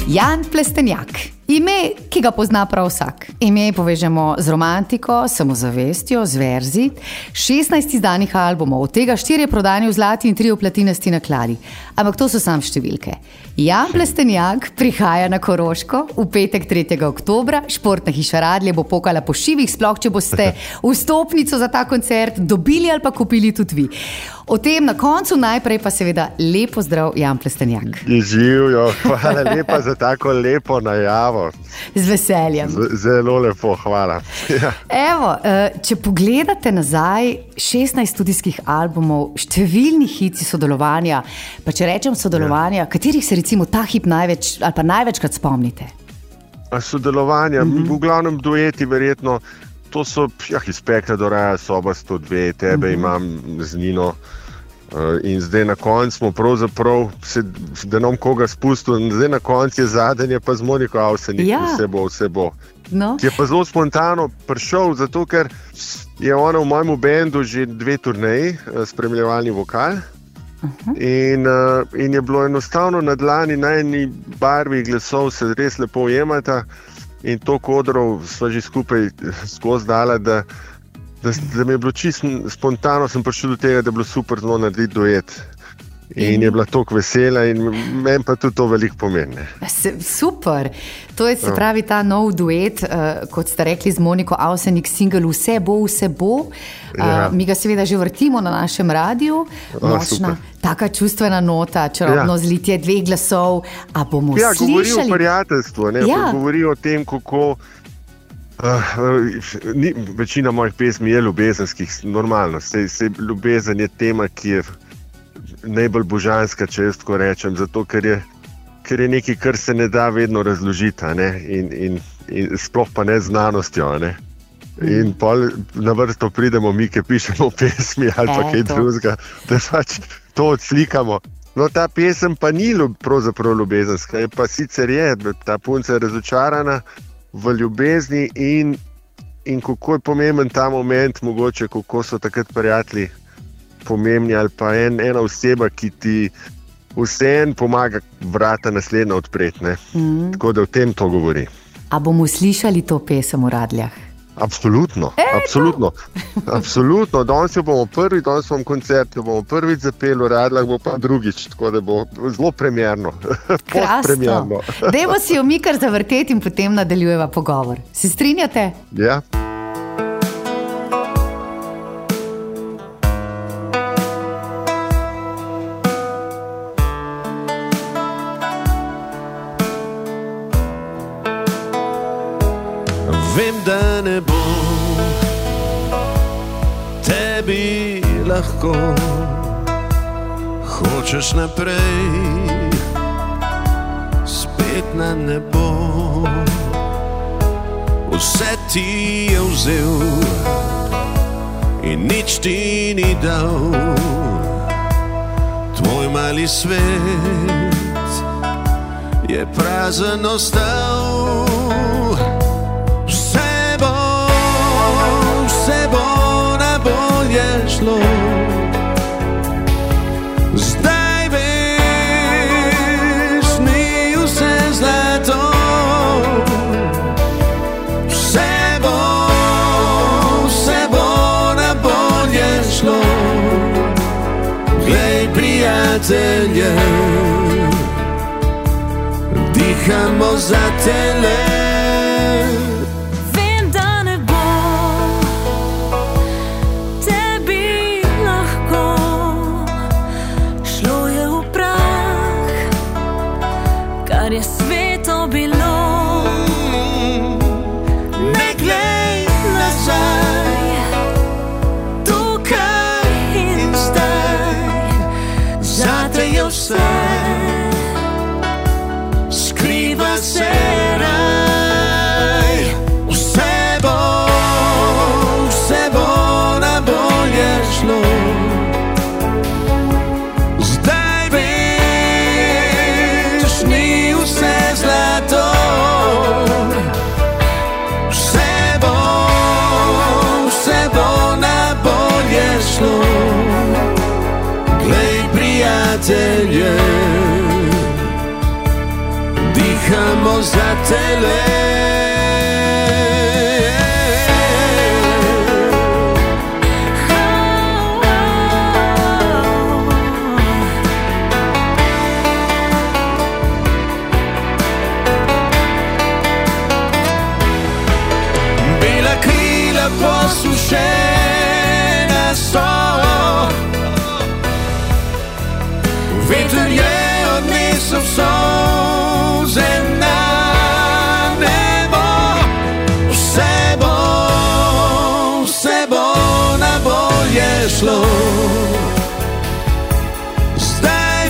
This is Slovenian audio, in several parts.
Jan Plestenjak. Ime, ki ga pozna prav vsak. Ime povežemo z romantiko, samozavestjo, z verzi. 16 izdanih albumov, od tega 4 prodani v zlati in 3 v platinasti nakladi. Ampak to so samo številke. Jan Plestenjak prihaja na Koroško v petek 3. oktobra. Športna hiša Radlje bo pokala po šivih, sploh če boste vstopnico za ta koncert dobili ali pa kupili tudi vi. O tem na koncu, najprej pa seveda lepo zdrav, Jan Plestenjak. Živijo, hvala lepa za tako lepo najavo. Z veseljem. Zelo lepo, hvala. Ja. Evo, če pogledate nazaj, 16 studijskih albumov, številni hiti sodelovanja, pa če rečem sodelovanja, katerih se recimo ta hip največ ali pa največkrat spomnite? Sodelovanja, v glavnem dueti verjetno, to so iz Pekla do raja, Soba 102, Tebe imam z Nino. In zdaj na koncu smo pravzaprav, da nam koga spustil, zdaj na koncu je zadnje pa z Moniko Avsenik, vse bo. No. Ki je pa zelo spontano prišel, zato ker je ona v mojem bendu že 2 turneji, spremljevalni vokal. In je bilo enostavno na dlani, na eni barvi glasov se res lepo ujemata in to kodrov sva že skupaj skozi dala, da mi je bilo čisto spontano, sem prišel do tega, da je bilo super zelo narediti duet. In je bila toliko vesela in meni pa tudi to veliko pomeni. Super, to je se pravi ta nov duet, kot ste rekli z Moniko Avsenik, single Vse bo. Mi ga seveda že vrtimo na našem radiju, močna, taka čustvena nota, čarobno zlitje 2 glasov, a bomo slišali? Govori o prijateljstvu, govori o tem, kako večina mojih pesmi je ljubezenskih, normalno, sej ljubezen je tema, ki je najbolj božanska, če jaz tako rečem, zato ker je nekaj, kar se ne da vedno razložiti, in sploh pa ne z znanostjo, In pol na vrsto pridemo mi, ki pišemo pesmi ali pa kaj drugega, da pač to odslikamo. No, ta pesem pa ni pravzaprav ljubezenska, pa sicer je, ta punca je razočarana v ljubezni in kako je pomemben ta moment, mogoče kako so takrat prijatelji pomembni ali pa ena oseba, ki ti vseeno pomaga vrata naslednja odpreti. Tako da o tem to govori. A bomo slišali to pesem v Radljah? Absolutno. Danes bomo koncert, bomo prvič zapeli v Radljah, bo pa drugič, tako da bo zelo premierno. Krasno. Dajmo si jo mi kar zavrteti in potem nadaljujeva pogovor. Se strinjate? Ja. Vem, da ne bo tebi lahko, hočeš naprej, spet na nebo. Vse ti je vzel in nič ti ni dal, tvoj mali svet je prazen ostal. Vse bo na bolje šlo, zdaj veš, ni vse zlato. Vse bo na bolje šlo, glej, prijatelje, dihamo za tele. Je sveto bilo, ne glej nazaj, tukaj in zdaj, zate je vse, skriva se raj. Vse bo na bolje šlo, glej, prijatelje, dihamo za tele. Bila krila posušena so, veter je odnesel solze na nebo. Vse bo na bolje šlo. Zdaj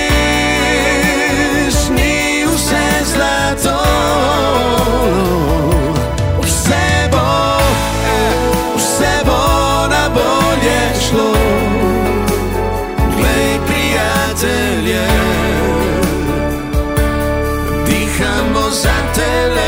veš, ni vse zlato. Vse bo na bolje šlo. Glej, prijatelje, dihamo za tele.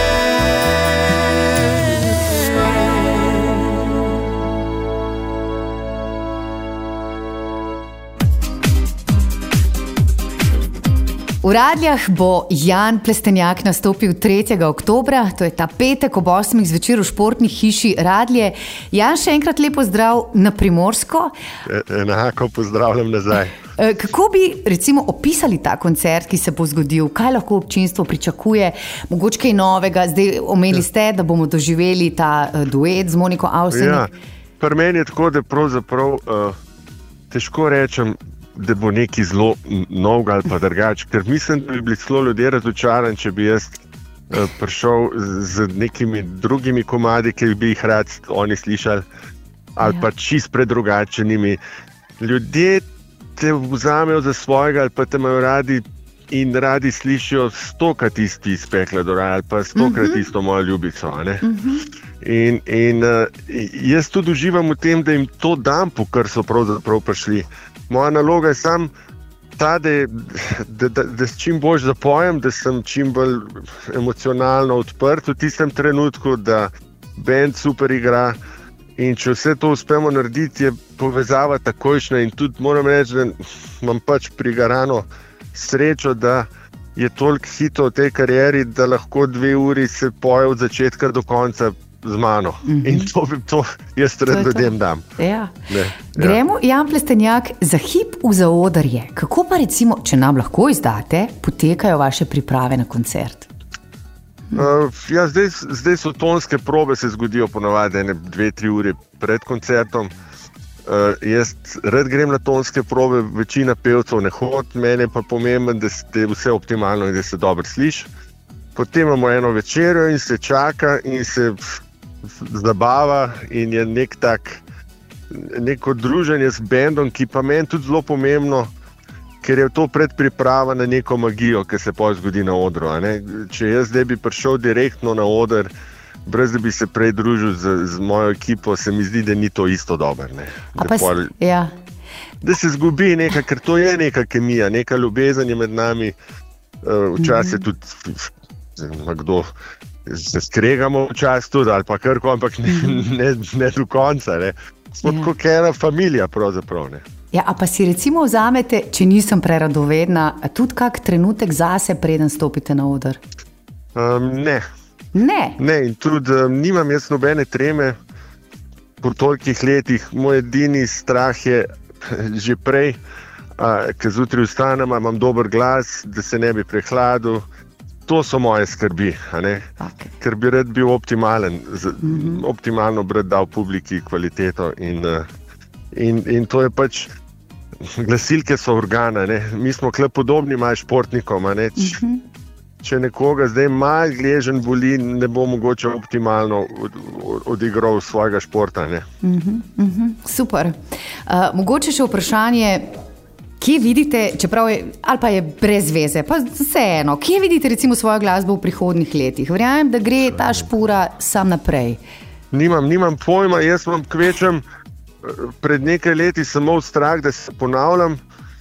V Radljah bo Jan Plestenjak nastopil 3. oktobra, to je ta petek ob 8. zvečer v športni hiši Radlje. Jan, še enkrat lepo zdrav na Primorsko. Enako pozdravljam nazaj. Kako bi recimo opisali ta koncert, ki se bo zgodil? Kaj lahko občinstvo pričakuje? Mogoče kaj novega? Zdaj omenili ste, da bomo doživeli ta duet z Moniko Avsenik. Ja, pri meni je tako, da pravzaprav težko rečem, da bo nekaj zelo novega ali pa drugače, ker mislim, da bi bili celo ljudje razočarani, če bi jaz prišel z nekimi drugimi komadi, ki bi jih rad oni slišali, ali pa čist predrugačenimi. Ljudje te vzamejo za svojega ali pa te imajo radi in radi slišijo 100-krat isti iz Pekla do raja ali pa 100-krat isto mojo ljubico. In jaz tudi uživam v tem, da jim to dam, po kar so pravzaprav prišli. Moja naloga je sam ta, da čim bolj zapojem, da sem čim bolj emocionalno odprt v tistem trenutku, da band super igra. In če vse to uspemo narediti, je povezava takojšnja. In tudi moram reči, da imam pač prigarano srečo, da je toliko hitov v tej karieri, da lahko 2 uri se poje od začetka do konca z mano. In to jaz rad ljudem dam. Ja. Gremo, Jan Plestenjak, za hip v zaodrje. Kako pa recimo, če nam lahko izdate, potekajo vaše priprave na koncert? Zdaj so tonske probe, se zgodijo ponavadi 2-3 ure pred koncertom. Jaz rad grem na tonske probe, večina pevcev ne hodi, meni je pa pomembno, da je vse optimalno in da se dobro sliši. Potem imamo eno večerjo in se čaka in se zabava in je neko druženje z bandom, ki pa meni tudi zelo pomembno, ker je to predpriprava na neko magijo, ki se potem zgodi na odru. Če jaz zdaj bi prišel direktno na oder, brez da bi se prej družil z mojo ekipo, se mi zdi, da ni to isto dobro. Da se zgubi nekaj, ker to je neka kemija, neka ljubezen je med nami, včasih tudi kdo se skregamo včasih tudi, ali pa karko, ampak ne do konca. Smo tako ena familija pravzaprav. Ja, a pa si recimo vzamete, če nisem preradovedna, tudi kak trenutek zase, preden stopite na oder? Ne. Ne? Ne, in tudi nimam jaz nobene treme po tolikih letih. Moj edini strah je že prej, ker zjutraj vstanem, imam dober glas, da se ne bi prehladil. To so moje skrbi, ker bi rad bil optimalen, optimalno bi rad dal publiki kvaliteto in to je pač, glasilke so organa, mi smo kle podobni malo športnikom, če nekoga zdaj malo gležen boli, ne bo mogoče optimalno odigral svojega športa. Super. Mogoče še vprašanje, kje vidite, čeprav je, ali pa je brez veze, pa vseeno, kje vidite recimo svojo glasbo v prihodnjih letih? Verjamem, da gre ta špura sam naprej. Nimam pojma, jaz vam kvečem, pred nekaj leti sem imel strah, da se ponavljam,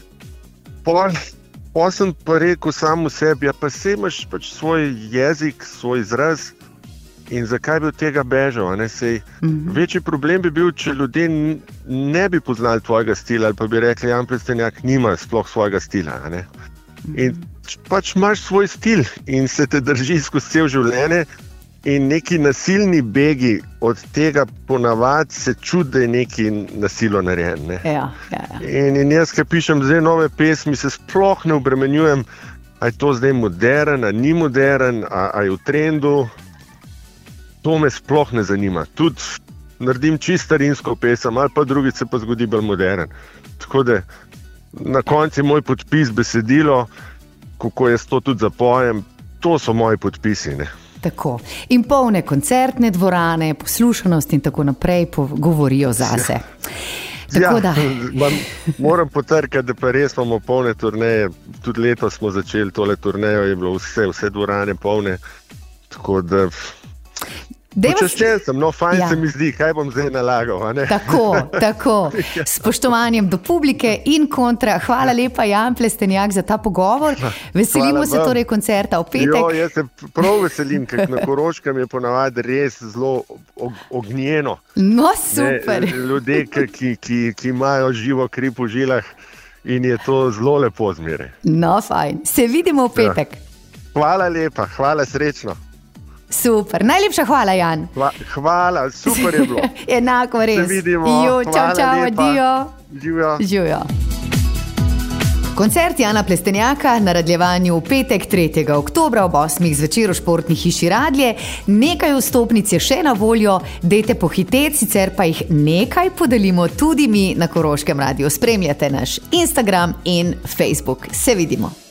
pa sem pa rekel sam v sebi, ja pa se imaš pač svoj jezik, svoj izraz in zakaj bi od tega bežal, Večji problem bi bil, če ljudje ne bi poznali tvojega stila ali pa bi rekli, Jan Plestenjak nima sploh svojega stila, In pač imaš svoj stil in se te drži skozi cel življenje. In neki nasilni begi od tega ponavadi se čudi, da je neki nasilo narejen. Ne? Ja. In jaz, ki pišem zdaj nove pesmi, se sploh ne obremenjujem, a je to zdaj modern, a ni modern, a je v trendu. To me sploh ne zanima. Tudi naredim čisto starinsko pesem, ali pa drugi se pa zgodi bolj modern. Tako da na koncu je moj podpis besedilo, kako jaz to tudi zapojem, to so moji podpisi. Ne? Tako. In polne koncertne dvorane, poslušanost in tako naprej govorijo zase. Tako da. Moram potrkati, da pa res imamo polne turneje. Tudi letos smo začeli tole turnejo, je bilo vse dvorane polne. Tako da počaščen sem, fajn se mi zdi, kaj bom zdaj nalagal. A ne? Tako. S spoštovanjem do publike in kontra. Hvala lepa, Jan Plestenjak, za ta pogovor. Veselimo se torej koncerta v petek. Jaz se prav veselim, ker na Koroškem je ponavadi res zelo ognjeno. No, super. Ljudje, ki imajo živo kri po žilah in je to zelo lepo zmeraj. No, fajn. Se vidimo v petek. Hvala lepa, hvala, srečno. Super, najlepša hvala, Jan. Hvala, super je bilo. Enako res. Se vidimo. Čau, adijo. Živjo. Koncert Jana Plestenjaka na nadaljevanju v petek 3. oktobra ob 8. zvečer v Športni hiši Radlje. Nekaj vstopnic je še na voljo, dajte pohiteti, sicer pa jih nekaj podelimo tudi mi na Koroškem radiu. Spremljate naš Instagram in Facebook. Se vidimo.